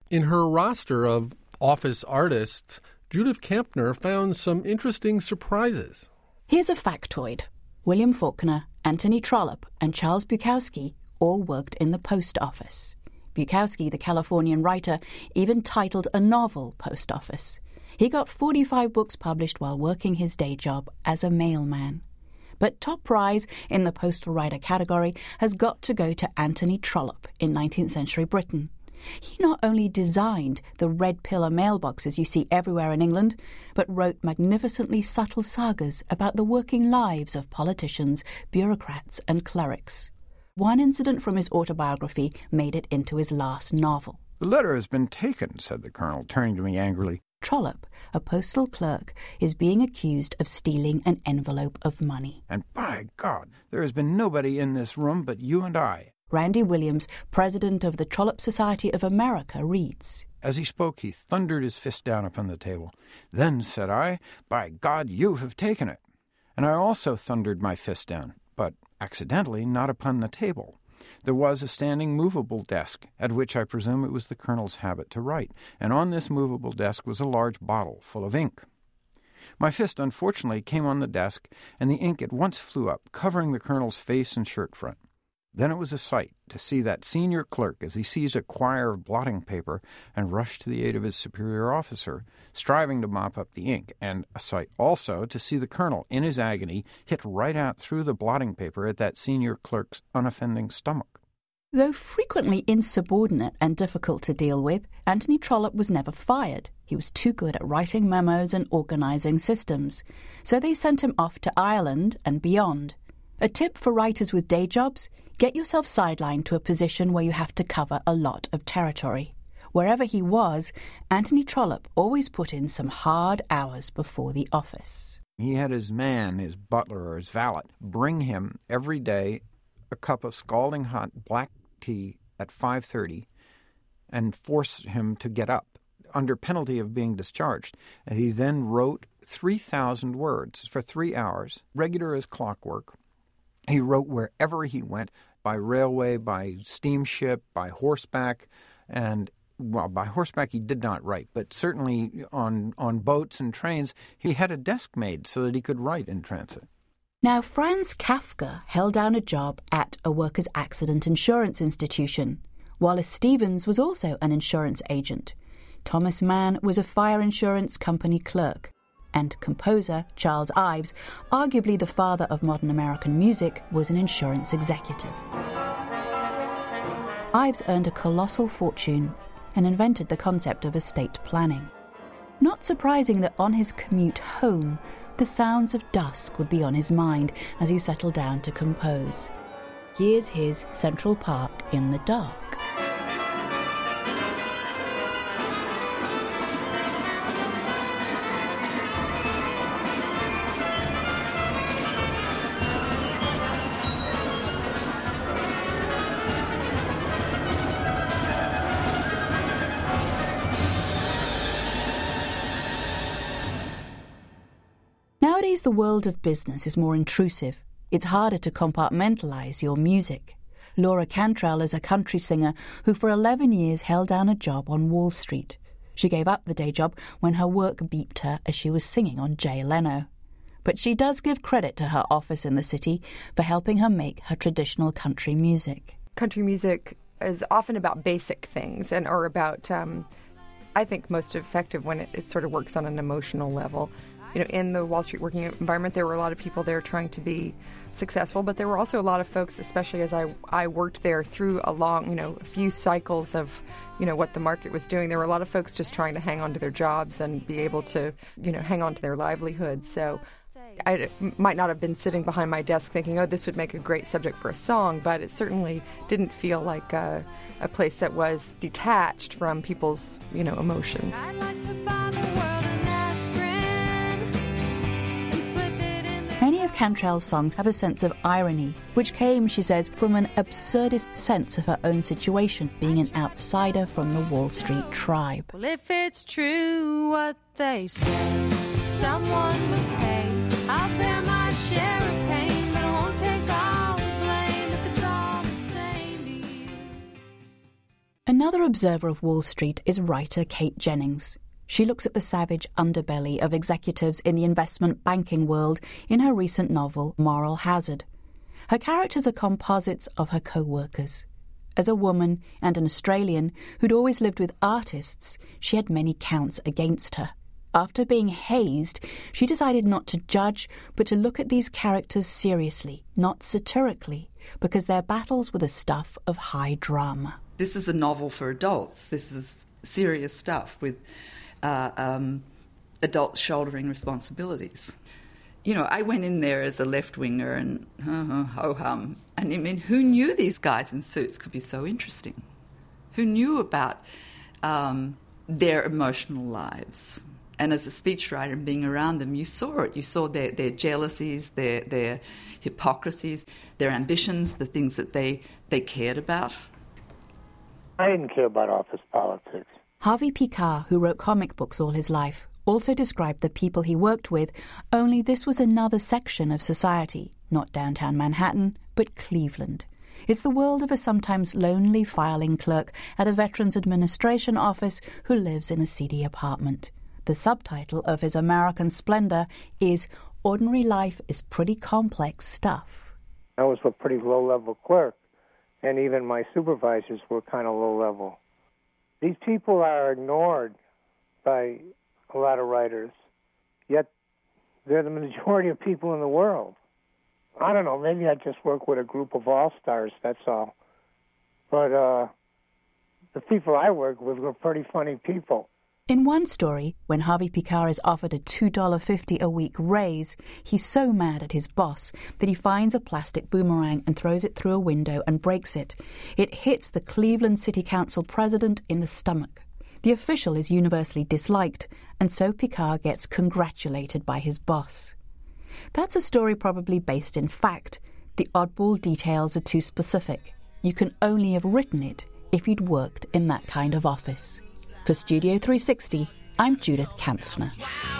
In her roster of office artists, Judith Kampner found some interesting surprises. Here's a factoid. William Faulkner, Anthony Trollope, and Charles Bukowski all worked in the post office. Bukowski, the Californian writer, even titled a novel Post Office. He got 45 books published while working his day job as a mailman. But top prize in the postal writer category has got to go to Anthony Trollope in 19th century Britain. He not only designed the red pillar mailboxes you see everywhere in England, but wrote magnificently subtle sagas about the working lives of politicians, bureaucrats and clerics. One incident from his autobiography made it into his last novel. "The letter has been taken," said the colonel, turning to me angrily. Trollope, a postal clerk, is being accused of stealing an envelope of money. "And by God, there has been nobody in this room but you and I." Randy Williams, president of the Trollope Society of America, reads. As he spoke, he thundered his fist down upon the table. "Then," said I, "by God, you have taken it." And I also thundered my fist down, but accidentally not upon the table. There was a standing movable desk, at which I presume it was the colonel's habit to write, and on this movable desk was a large bottle full of ink. My fist unfortunately came on the desk, and the ink at once flew up, covering the colonel's face and shirt front. Then it was a sight to see that senior clerk as he seized a quire of blotting paper and rushed to the aid of his superior officer, striving to mop up the ink, and a sight also to see the colonel, in his agony, hit right out through the blotting paper at that senior clerk's unoffending stomach. Though frequently insubordinate and difficult to deal with, Anthony Trollope was never fired. He was too good at writing memos and organising systems. So they sent him off to Ireland and beyond. A tip for writers with day jobs: get yourself sidelined to a position where you have to cover a lot of territory. Wherever he was, Anthony Trollope always put in some hard hours before the office. He had his man, his butler or his valet, bring him every day a cup of scalding hot black tea at 5:30 and force him to get up under penalty of being discharged. And he then wrote 3,000 words for 3 hours, regular as clockwork. He wrote wherever he went, by railway, by steamship, by horseback, and, well, by horseback he did not write, but certainly on boats and trains he had a desk made so that he could write in transit. Now, Franz Kafka held down a job at a workers' accident insurance institution. Wallace Stevens was also an insurance agent. Thomas Mann was a fire insurance company clerk. And composer Charles Ives, arguably the father of modern American music, was an insurance executive. Ives earned a colossal fortune and invented the concept of estate planning. Not surprising that on his commute home, the sounds of dusk would be on his mind as he settled down to compose. Here's his Central Park in the Dark. Nowadays, the world of business is more intrusive. It's harder to compartmentalize your music. Laura Cantrell is a country singer who for 11 years held down a job on Wall Street. She gave up the day job when her work beeped her as she was singing on Jay Leno. But she does give credit to her office in the city for helping her make her traditional country music. Country music is often about basic things or about, I think, most effective when it sort of works on an emotional level. You know, in the Wall Street working environment, there were a lot of people there trying to be successful, but there were also a lot of folks, especially as I worked there through a few cycles of, what the market was doing. There were a lot of folks just trying to hang on to their jobs and be able to, hang on to their livelihoods. So I might not have been sitting behind my desk thinking, oh, this would make a great subject for a song, but it certainly didn't feel like a place that was detached from people's, emotions. I'd like to buy the world an aspirin and slip it in there. Many of Cantrell's songs have a sense of irony, which came, she says, from an absurdist sense of her own situation, being an outsider from the Wall Street tribe. Well, if it's true what they say, someone must pay. I'll bear my share of pain, but I won't take all the blame if it's all the same to you. Another observer of Wall Street is writer Kate Jennings. She looks at the savage underbelly of executives in the investment banking world in her recent novel, Moral Hazard. Her characters are composites of her co-workers. As a woman and an Australian who'd always lived with artists, she had many counts against her. After being hazed, she decided not to judge, but to look at these characters seriously, not satirically, because their battles were the stuff of high drama. This is a novel for adults. This is serious stuff with adults shouldering responsibilities. You know, I went in there as a left-winger and ho-hum. And I mean, who knew these guys in suits could be so interesting? Who knew about their emotional lives? And as a speechwriter and being around them, you saw it. You saw their jealousies, their hypocrisies, their ambitions, the things that they cared about. I didn't care about office politics. Harvey Pekar, who wrote comic books all his life, also described the people he worked with, only this was another section of society, not downtown Manhattan, but Cleveland. It's the world of a sometimes lonely filing clerk at a Veterans Administration office who lives in a seedy apartment. The subtitle of his American Splendor is Ordinary Life is Pretty Complex Stuff. I was a pretty low-level clerk, and even my supervisors were kind of low-level. These people are ignored by a lot of writers, yet they're the majority of people in the world. I don't know, maybe I just work with a group of all-stars, that's all. But the people I work with were pretty funny people. In one story, when Harvey Pekar is offered a $2.50 a week raise, he's so mad at his boss that he finds a plastic boomerang and throws it through a window and breaks it. It hits the Cleveland City Council president in the stomach. The official is universally disliked, and so Pekar gets congratulated by his boss. That's a story probably based in fact. The oddball details are too specific. You can only have written it if you'd worked in that kind of office. For Studio 360, I'm Judith Kampfner.